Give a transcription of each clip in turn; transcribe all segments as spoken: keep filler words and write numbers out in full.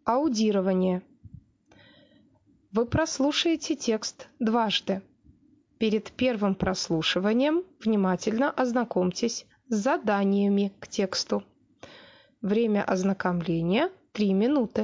Аудирование. Вы прослушаете текст дважды. Перед первым прослушиванием внимательно ознакомьтесь с заданиями к тексту. Время ознакомления – три минуты.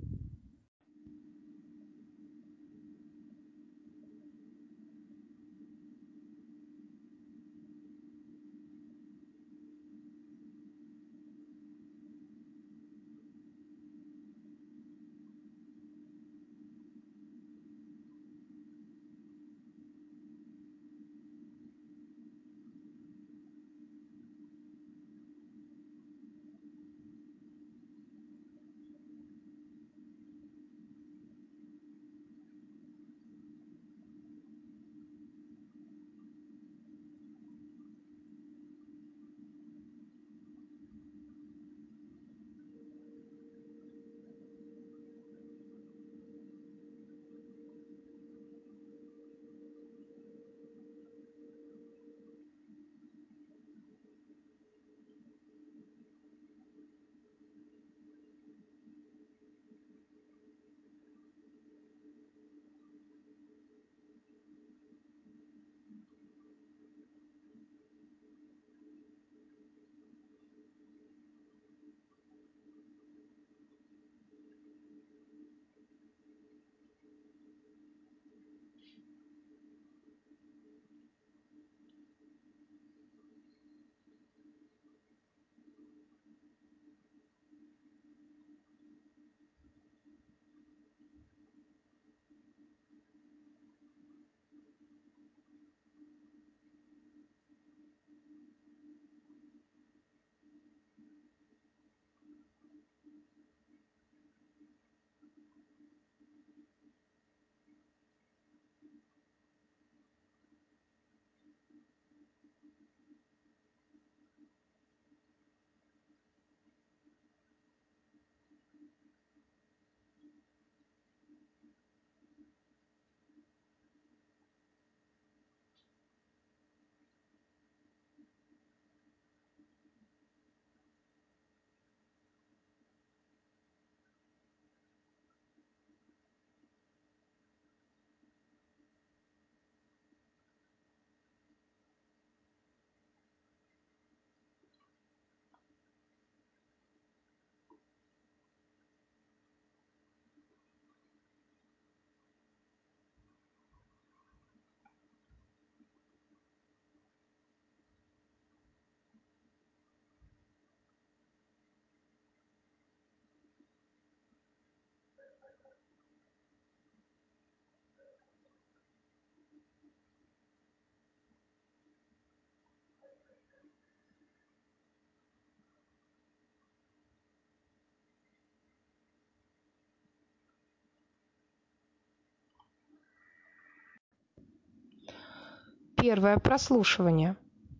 Первое прослушивание.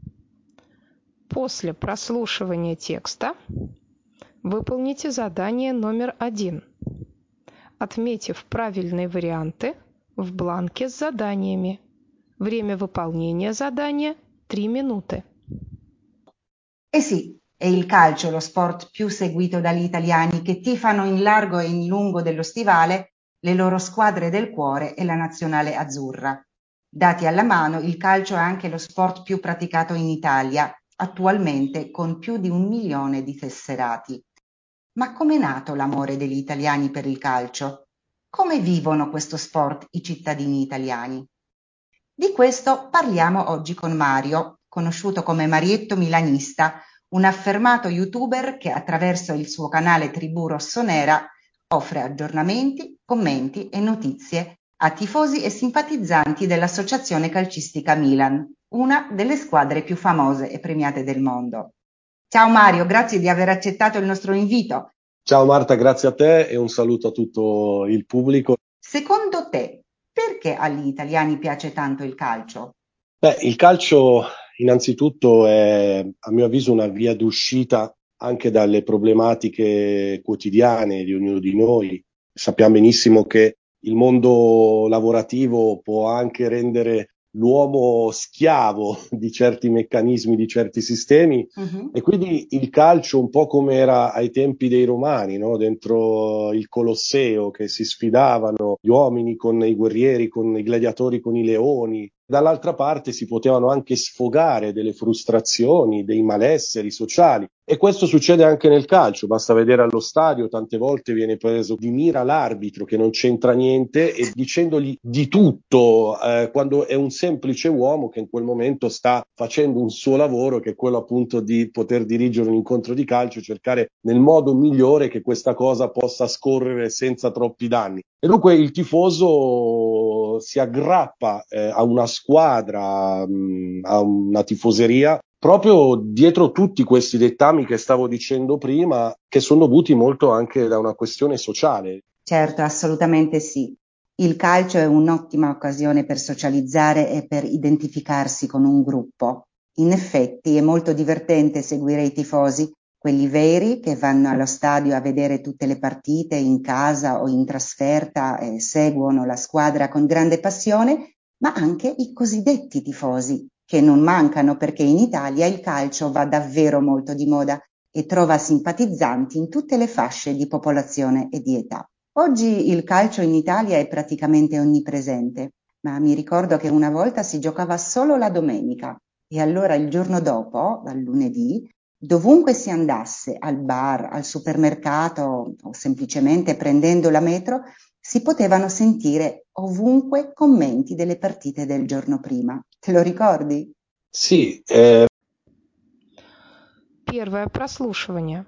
После прослушивания текста выполните задание номер один, отметив правильные варианты в бланке с заданиями. Время выполнения задания – три минуты. Eh sì, è il calcio lo sport più seguito dagli italiani che tifano in largo e in lungo dello stivale le loro squadre del cuore e la nazionale azzurra. Dati alla mano, il calcio è anche lo sport più praticato in Italia, attualmente con più di un milione di tesserati. Ma com'è nato l'amore degli italiani per il calcio? Come vivono questo sport i cittadini italiani? Di questo parliamo oggi con Mario, conosciuto come Marietto Milanista, un affermato youtuber che attraverso il suo canale Tribù Rossonera offre aggiornamenti, commenti e notizie a tifosi e simpatizzanti dell'Associazione Calcistica Milan, una delle squadre più famose e premiate del mondo. Ciao Mario, grazie di aver accettato il nostro invito. Ciao Marta, grazie a te e un saluto a tutto il pubblico. Secondo te, perché agli italiani piace tanto il calcio? Beh, il calcio innanzitutto è, a mio avviso, una via d'uscita anche dalle problematiche quotidiane di ognuno di noi. Sappiamo benissimo che il mondo lavorativo può anche rendere l'uomo schiavo di certi meccanismi, di certi sistemi, uh-huh. E quindi il calcio un po' come era ai tempi dei Romani, no? Dentro il Colosseo, che si sfidavano gli uomini con i guerrieri, con i gladiatori, con i leoni. Dall'altra parte si potevano anche sfogare delle frustrazioni, dei malesseri sociali. E questo succede anche nel calcio, basta vedere allo stadio, tante volte viene preso di mira l'arbitro che non c'entra niente e dicendogli di tutto, eh, quando è un semplice uomo che in quel momento sta facendo un suo lavoro, che è quello appunto di poter dirigere un incontro di calcio, cercare nel modo migliore che questa cosa possa scorrere senza troppi danni. E dunque il tifoso si aggrappa eh, a una squadra, mh, a una tifoseria, proprio dietro tutti questi dettami che stavo dicendo prima, che sono dovuti molto anche da una questione sociale. Certo, assolutamente sì. Il calcio è un'ottima occasione per socializzare e per identificarsi con un gruppo. In effetti è molto divertente seguire i tifosi, quelli veri che vanno allo stadio a vedere tutte le partite in casa o in trasferta e seguono la squadra con grande passione, ma anche i cosiddetti tifosi, che non mancano perché in Italia il calcio va davvero molto di moda e trova simpatizzanti in tutte le fasce di popolazione e di età. Oggi il calcio in Italia è praticamente onnipresente, ma mi ricordo che una volta si giocava solo la domenica e allora il giorno dopo, dal lunedì, dovunque si andasse, al bar, al supermercato o semplicemente prendendo la metro, si potevano sentire ovunque commenti delle partite del giorno prima. Te lo ricordi? Sì. Eh... Первое прослушивание.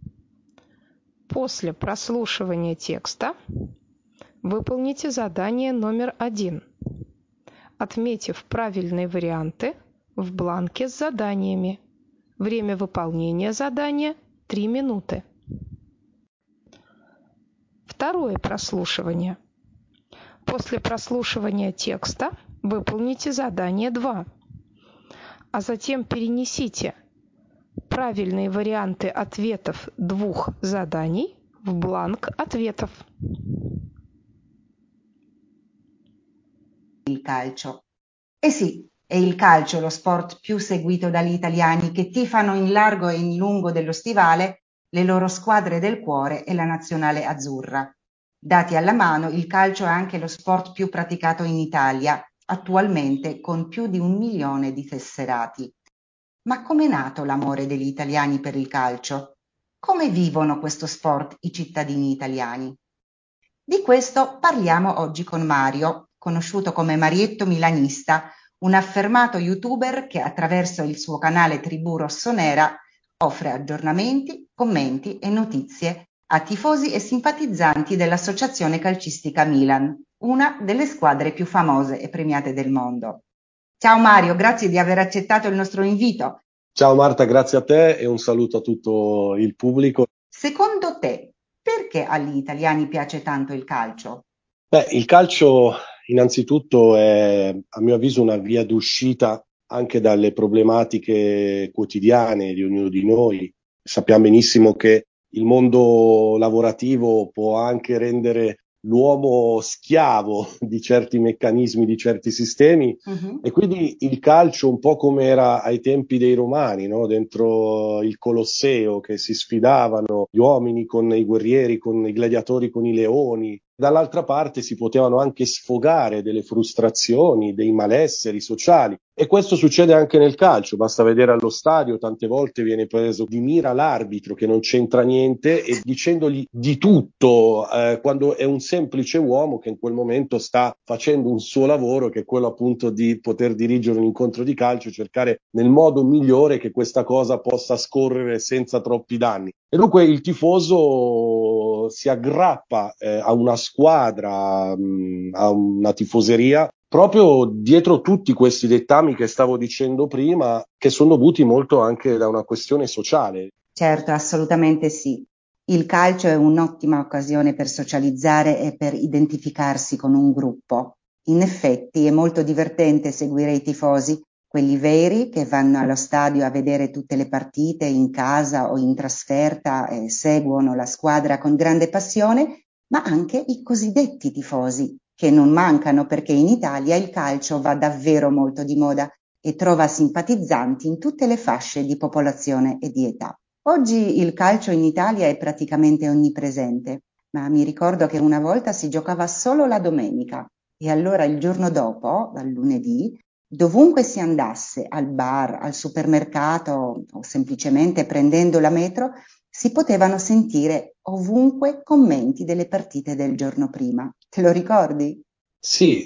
После прослушивания текста выполните задание номер один, отметив правильные варианты в бланке с заданиями. Время выполнения задания – три минуты. Второе прослушивание. После прослушивания текста выполните задание два, а затем перенесите правильные варианты ответов двух заданий в бланк ответов. Il calcio. Eh sì, è il calcio lo sport più seguito dagli italiani che tifano in largo e in lungo dello stivale le loro squadre del cuore e la nazionale azzurra. Dati alla mano, il calcio è anche lo sport più praticato in Italia, attualmente con più di un milione di tesserati. Ma com'è nato l'amore degli italiani per il calcio? Come vivono questo sport i cittadini italiani? Di questo parliamo oggi con Mario, conosciuto come Marietto Milanista, un affermato youtuber che attraverso il suo canale Tribù Rossonera offre aggiornamenti, commenti e notizie a tifosi e simpatizzanti dell'Associazione Calcistica Milan, una delle squadre più famose e premiate del mondo. Ciao Mario, grazie di aver accettato il nostro invito. Ciao Marta, grazie a te e un saluto a tutto il pubblico. Secondo te, perché agli italiani piace tanto il calcio? Beh, il calcio innanzitutto è, a mio avviso, una via d'uscita anche dalle problematiche quotidiane di ognuno di noi. Sappiamo benissimo che il mondo lavorativo può anche rendere l'uomo schiavo di certi meccanismi, di certi sistemi, uh-huh. E quindi il calcio un po' come era ai tempi dei Romani, no? Dentro il Colosseo, che si sfidavano gli uomini con i guerrieri, con i gladiatori, con i leoni. Dall'altra parte si potevano anche sfogare delle frustrazioni, dei malesseri sociali. E questo succede anche nel calcio, basta vedere allo stadio, tante volte viene preso di mira l'arbitro che non c'entra niente e dicendogli di tutto, eh, quando è un semplice uomo che in quel momento sta facendo un suo lavoro, che è quello appunto di poter dirigere un incontro di calcio, cercare nel modo migliore che questa cosa possa scorrere senza troppi danni. E dunque il tifoso si aggrappa eh, a una squadra, mh, a una tifoseria, proprio dietro tutti questi dettami che stavo dicendo prima, che sono dovuti molto anche da una questione sociale. Certo, assolutamente sì. Il calcio è un'ottima occasione per socializzare e per identificarsi con un gruppo. In effetti è molto divertente seguire i tifosi, quelli veri che vanno allo stadio a vedere tutte le partite in casa o in trasferta e seguono la squadra con grande passione, ma anche i cosiddetti tifosi, che non mancano perché in Italia il calcio va davvero molto di moda e trova simpatizzanti in tutte le fasce di popolazione e di età. Oggi il calcio in Italia è praticamente onnipresente, ma mi ricordo che una volta si giocava solo la domenica e allora il giorno dopo, dal lunedì, dovunque si andasse, al bar, al supermercato o semplicemente prendendo la metro, si potevano sentire ovunque commenti delle partite del giorno prima. Te lo ricordi? Sì,